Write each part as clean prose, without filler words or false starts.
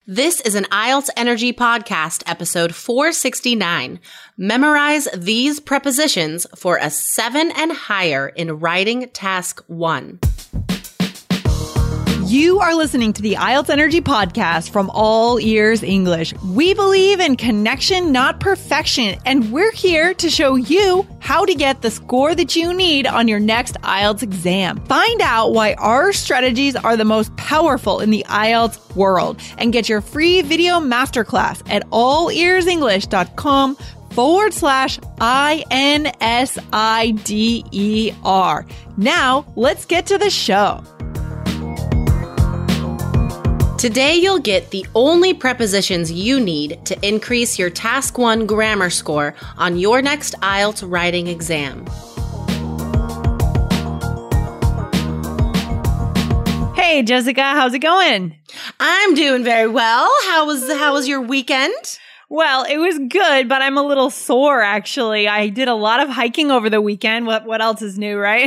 This is an IELTS Energy Podcast, episode 469. Memorize these prepositions for a 7 and higher in writing task 1. You are listening to the IELTS Energy Podcast from All Ears English. We believe in connection, not perfection, and we're here to show you how to get the score that you need on your next IELTS exam. Find out why our strategies are the most powerful in the IELTS world and get your free video masterclass at allearsenglish.com/INSIDER. Now, let's get to the show. Today, you'll get the only prepositions you need to increase your Task 1 grammar score on your next IELTS writing exam. Hey, Jessica, how's it going? I'm doing very well. How was your weekend? Well, it was good, but I'm a little sore, actually. I did a lot of hiking over the weekend. What else is new, right?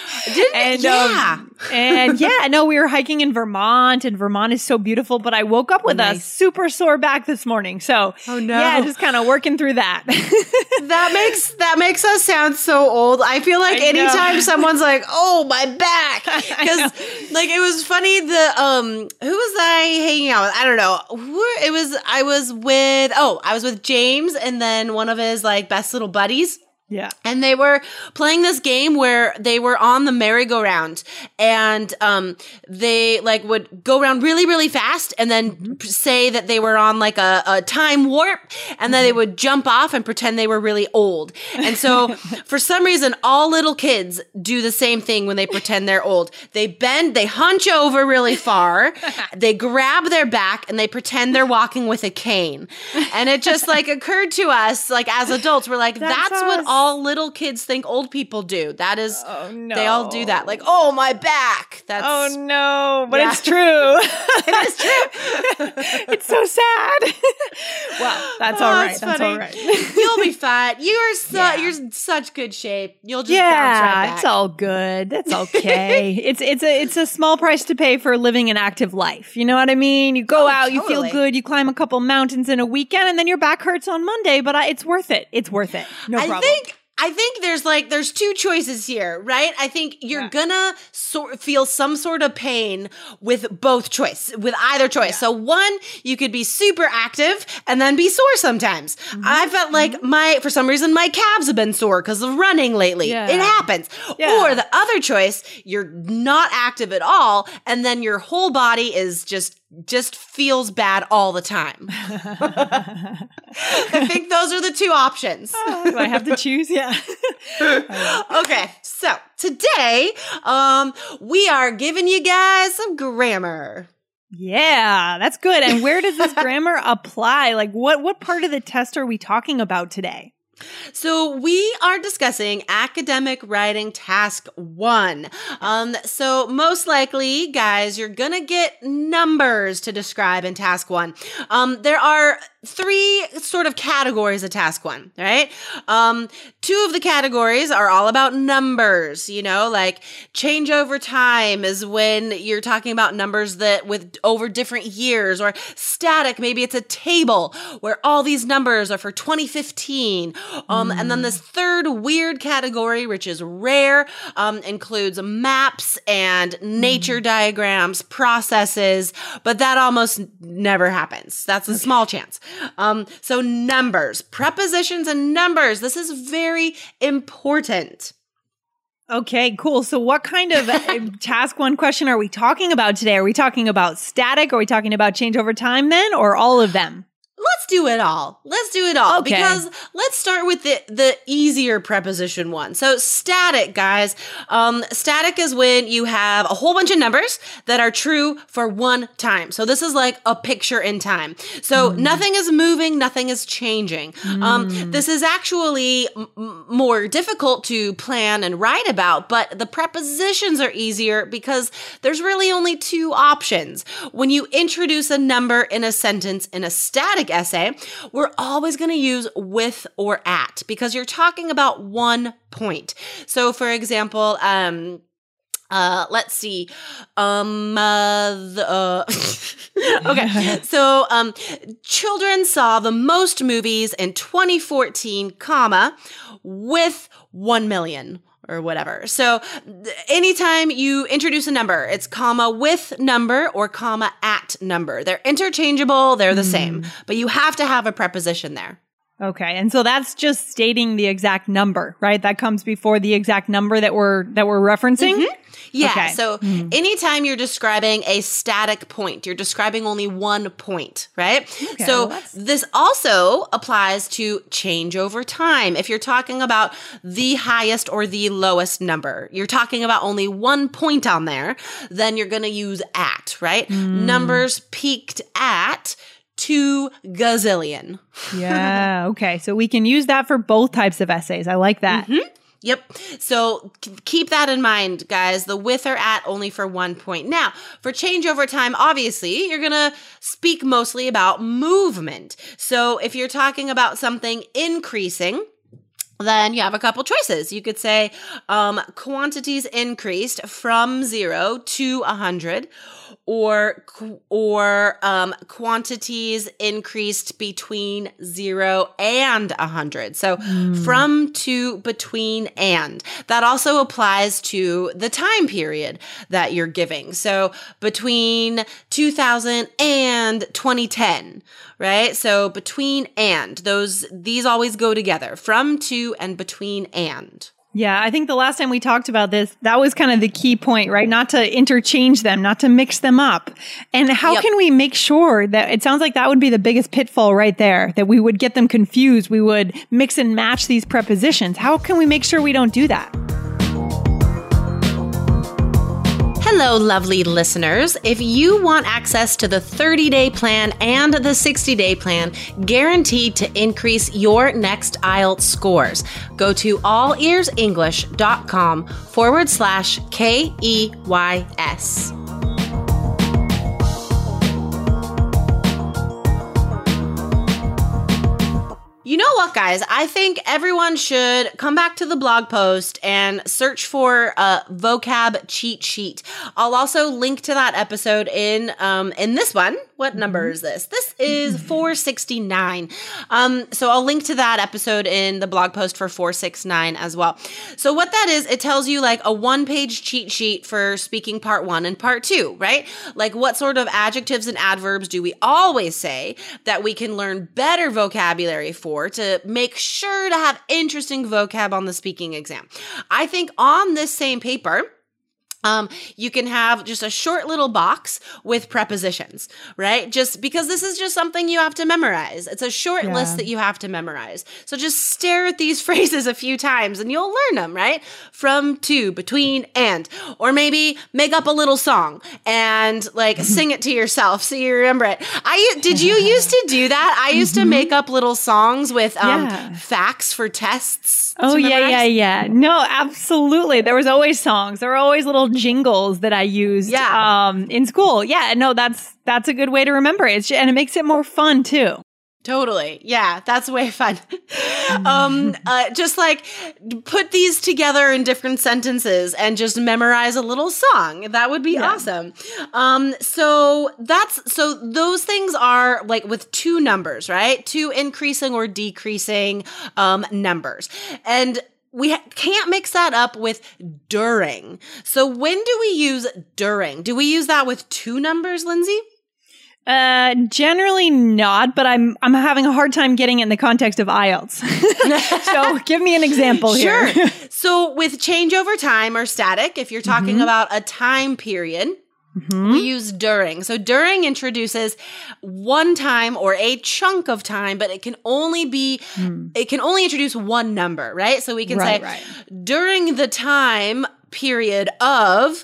We were hiking in Vermont, and Vermont is so beautiful, but I woke up with a super sore back this morning. So, just kind of working through that. That makes us sound so old. I feel like anytime someone's like, "Oh, my back," because it was funny. Who was I hanging out with? I don't know. I was with James and then one of his best little buddies. Yeah. And they were playing this game where they were on the merry-go-round and they would go around really, really fast and then say that they were on a time warp and then they would jump off and pretend they were really old. And so for some reason, all little kids do the same thing when they pretend they're old. They bend, they hunch over really far, they grab their back and they pretend they're walking with a cane. And it just occurred to us as adults, we're like, that's what all little kids think old people do. That is, they all do that. Oh, my back. That's, oh, no. But it's true. It is true. It's so sad. Well, that's all right. That's all right. You'll be fine. You're in such good shape. You'll just bounce right back. It's all good. That's okay. It's a small price to pay for living an active life. You know what I mean? You go out, you feel good, you climb a couple mountains in a weekend, and then your back hurts on Monday, but it's worth it. It's worth it. No problem. I think there's two choices here, right? I think you're gonna feel some sort of pain with either choice. Yeah. So one, you could be super active and then be sore sometimes. Mm-hmm. I felt for some reason, my calves have been sore because of running lately. Yeah. It happens. Yeah. Or the other choice, you're not active at all and then your whole body is just feels bad all the time. I think those are the two options. Do I have to choose? Yeah. Okay, so today we are giving you guys some grammar. Yeah, that's good. And where does this grammar apply? What part of the test are we talking about today? So we are discussing academic writing task 1. So most likely, guys, you're going to get numbers to describe in task 1. There are 3 sort of categories of task 1, right? 2 of the categories are all about numbers, change over time is when you're talking about numbers that with over different years, or static, maybe it's a table where all these numbers are for 2015. And then this third weird category, which is rare, includes maps and nature diagrams, processes, but that almost never happens. That's a small chance. So numbers, prepositions and numbers. This is very important. Okay, cool. So what kind of task 1 question are we talking about today? Are we talking about static? Are we talking about change over time then, or all of them? Let's do it all. Okay. Because let's start with the easier preposition one. So static, guys. Static is when you have a whole bunch of numbers that are true for one time. So this is like a picture in time. So nothing is moving, nothing is changing. This is actually more difficult to plan and write about, but the prepositions are easier because there's really only 2 options. When you introduce a number in a sentence in a static essay, we're always going to use with or at because you're talking about one point. So for example, Let's see. Okay. So, children saw the most movies in 2014, comma, with 1 million or whatever. So anytime you introduce a number, it's comma with number or comma at number. They're interchangeable. They're the same, but you have to have a preposition there. Okay. And so that's just stating the exact number, right? That comes before the exact number that we're referencing? Mm-hmm. Yeah. Okay. So anytime you're describing a static point, you're describing only one point, right? Okay, so this also applies to change over time. If you're talking about the highest or the lowest number, you're talking about only one point on there, then you're going to use at, right? Numbers peaked at 2 gazillion. Yeah. Okay. So we can use that for both types of essays. I like that. Yep. So keep that in mind, guys. The with or at only for 1 point. Now, for change over time, obviously, you're going to speak mostly about movement. So if you're talking about something increasing, then you have a couple choices. You could say quantities increased from 0 to 100, or quantities increased between 0 and 100. So from, to, between, and. That also applies to the time period that you're giving. So between 2000 and 2010, right? So between and. These always go together. From, to, and between, and. Yeah, I think the last time we talked about this, that was kind of the key point, right? Not to interchange them, not to mix them up. And how can we make sure that, it sounds like that would be the biggest pitfall right there, that we would get them confused. We would mix and match these prepositions. How can we make sure we don't do that? Hello, lovely listeners. If you want access to the 30-day plan and the 60-day plan, guaranteed to increase your next IELTS scores, go to allearsenglish.com/KEYS. You know what, guys? I think everyone should come back to the blog post and search for a vocab cheat sheet. I'll also link to that episode in this one. What number is this? This is 469. So I'll link to that episode in the blog post for 469 as well. So what that is, it tells you like a 1-page cheat sheet for speaking part 1 and part 2, right? Like what sort of adjectives and adverbs do we always say that we can learn better vocabulary for to make sure to have interesting vocab on the speaking exam. I think on this same paper, you can have just a short little box with prepositions, right? Just because this is just something you have to memorize. It's a short list that you have to memorize. So just stare at these phrases a few times and you'll learn them, right? From, to, between, and. Or maybe make up a little song and like sing it to yourself so you remember it. Did you used to do that? I used to make up little songs with facts for tests. Oh, yeah. No, absolutely. There was always songs. There were always little jingles that I used in school. Yeah, no, that's a good way to remember it. And it makes it more fun too. Totally. Yeah, that's way fun. Just like put these together in different sentences and just memorize a little song. That would be awesome. So those things are like with 2 numbers, right? 2 increasing or decreasing numbers. And we can't mix that up with during. So when do we use during? Do we use that with 2 numbers, Lindsay? Generally not, but I'm having a hard time getting it in the context of IELTS. So give me an example here. Sure. So with change over time or static, if you're talking about a time period, we use during. So during introduces one time or a chunk of time, but it can only introduce one number, right? So we can say during the time period of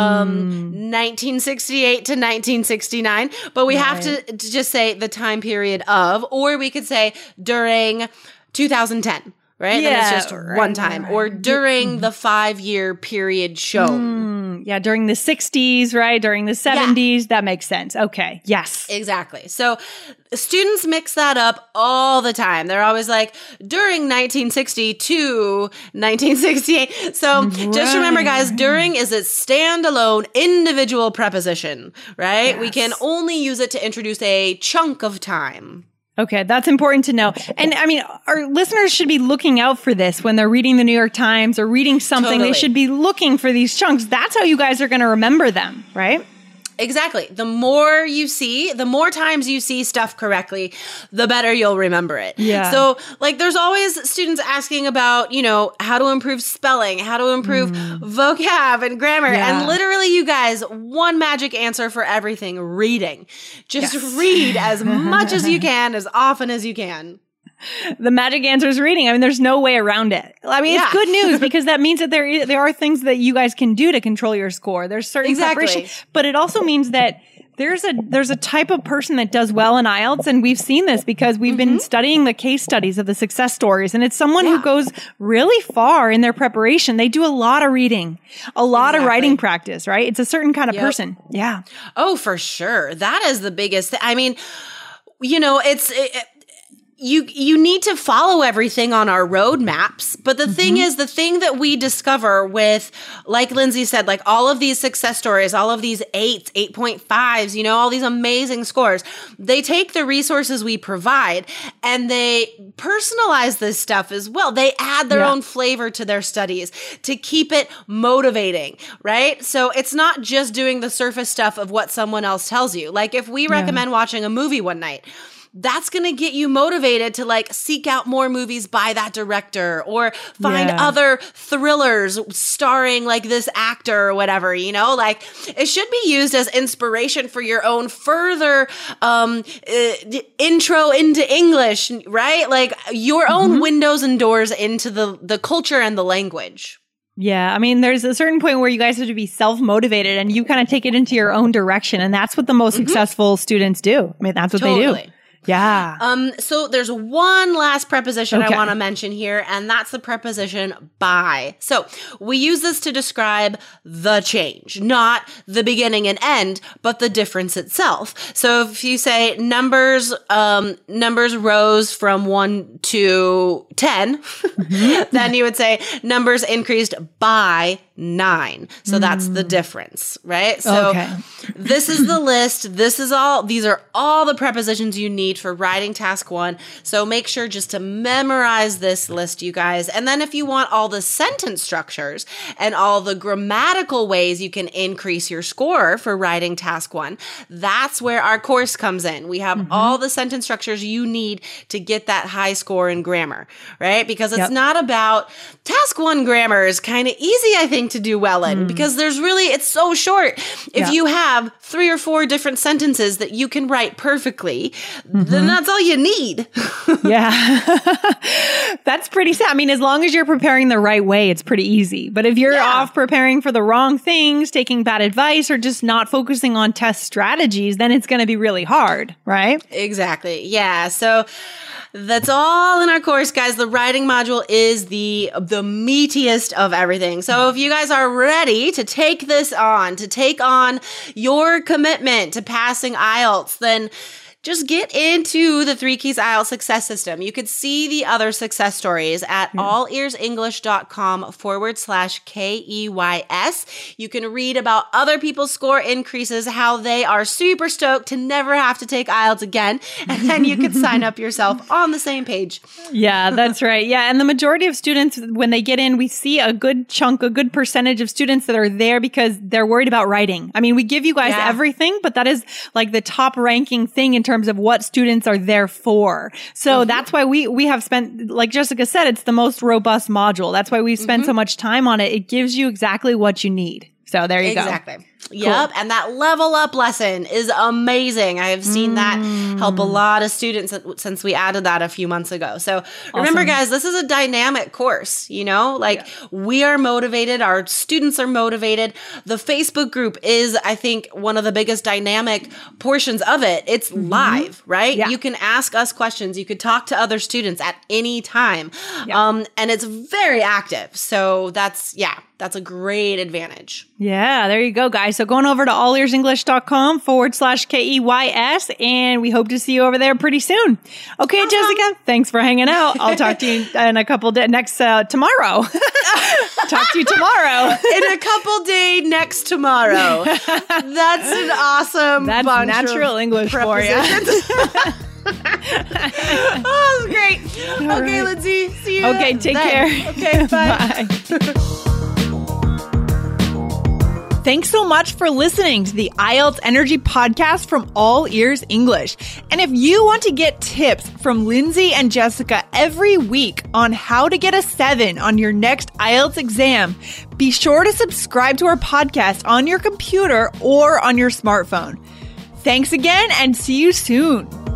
1968 to 1969, but we have to just say the time period of, or we could say during 2010. Right? Yeah, then it's just one time. Or during the 5-year period shown. Yeah, during the 60s, right? During the 70s, that makes sense. Okay, yes. Exactly. So students mix that up all the time. They're always like, during 1960 to 1968. So just remember, guys, during is a standalone individual preposition, right? Yes. We can only use it to introduce a chunk of time. Okay, that's important to know. And I mean, our listeners should be looking out for this when they're reading the New York Times or reading something. Totally. They should be looking for these chunks. That's how you guys are going to remember them, right? Exactly. The more times you see stuff correctly, the better you'll remember it. Yeah. So like there's always students asking about, how to improve spelling, how to improve vocab and grammar. Yeah. And literally, you guys, one magic answer for everything: reading. Just read as much as you can, as often as you can. The magic answer is reading. I mean, there's no way around it. I mean, it's good news because that means that there are things that you guys can do to control your score. There's certain preparation, but it also means that there's a type of person that does well in IELTS, and we've seen this because we've been studying the case studies of the success stories, and it's someone who goes really far in their preparation. They do a lot of reading, a lot of writing practice, right? It's a certain kind of person. Yeah. Oh, for sure. That is the biggest thing. I mean, You need to follow everything on our roadmaps. But the thing is, the thing that we discover with, like Lindsay said, like all of these success stories, all of these 8.5s, all these amazing scores, they take the resources we provide and they personalize this stuff as well. They add their own flavor to their studies to keep it motivating, right? So it's not just doing the surface stuff of what someone else tells you. Like if we recommend watching a movie one night, that's going to get you motivated to like seek out more movies by that director or find other thrillers starring like this actor or whatever, like it should be used as inspiration for your own further intro into English, right? Like your own windows and doors into the culture and the language. Yeah. I mean, there's a certain point where you guys have to be self-motivated and you kind of take it into your own direction. And that's what the most successful students do. I mean, that's what they do. Yeah. So there's one last preposition I want to mention here, and that's the preposition by. So we use this to describe the change, not the beginning and end, but the difference itself. So if you say numbers rose from 1 to 10, then you would say numbers increased by 9. So that's the difference, right? So this is the list. These are all the prepositions you need for writing task 1. So make sure just to memorize this list, you guys. And then if you want all the sentence structures and all the grammatical ways you can increase your score for writing task 1, that's where our course comes in. We have all the sentence structures you need to get that high score in grammar, right? Because it's not about task 1 grammar is kind of easy, I think, to do well in because it's so short. If you have 3 or 4 different sentences that you can write perfectly, then that's all you need. That's pretty sad. I mean, as long as you're preparing the right way, it's pretty easy. But if you're off preparing for the wrong things, taking bad advice, or just not focusing on test strategies, then it's going to be really hard, right? Exactly. Yeah. So that's all in our course, guys. The writing module is the meatiest of everything. So if you guys are ready to take this on, to take on your commitment to passing IELTS, then just get into the 3 Keys IELTS success system. You could see the other success stories at allearsenglish.com/KEYS. You can read about other people's score increases, how they are super stoked to never have to take IELTS again. And then you can sign up yourself on the same page. Yeah, that's right. Yeah. And the majority of students, when they get in, we see a good percentage of students that are there because they're worried about writing. I mean, we give you guys everything, but that is like the top ranking thing in terms of what students are there for. So that's why we have spent, like Jessica said, it's the most robust module. That's why we've spent so much time on it. It gives you exactly what you need. So there you go. Exactly. Yep. And that level up lesson is amazing. I have seen that help a lot of students since we added that a few months ago. So remember, guys, this is a dynamic course, we are motivated. Our students are motivated. The Facebook group is, I think, one of the biggest dynamic portions of it. It's live, right? Yeah. You can ask us questions. You could talk to other students at any time. Yeah. And it's very active. So that's a great advantage. Yeah, there you go, guys. So going over to allearsenglish.com/KEYS, and we hope to see you over there pretty soon. Okay, awesome. Jessica, thanks for hanging out. I'll talk to you in a couple days tomorrow. Talk to you tomorrow. In a couple days next tomorrow. That's an awesome That's bunch natural of English for you. Oh, that's great. All okay, right. Lindsay, see you. Okay, take care. Okay, bye. Thanks so much for listening to the IELTS Energy Podcast from All Ears English. And if you want to get tips from Lindsay and Jessica every week on how to get a 7 on your next IELTS exam, be sure to subscribe to our podcast on your computer or on your smartphone. Thanks again and see you soon.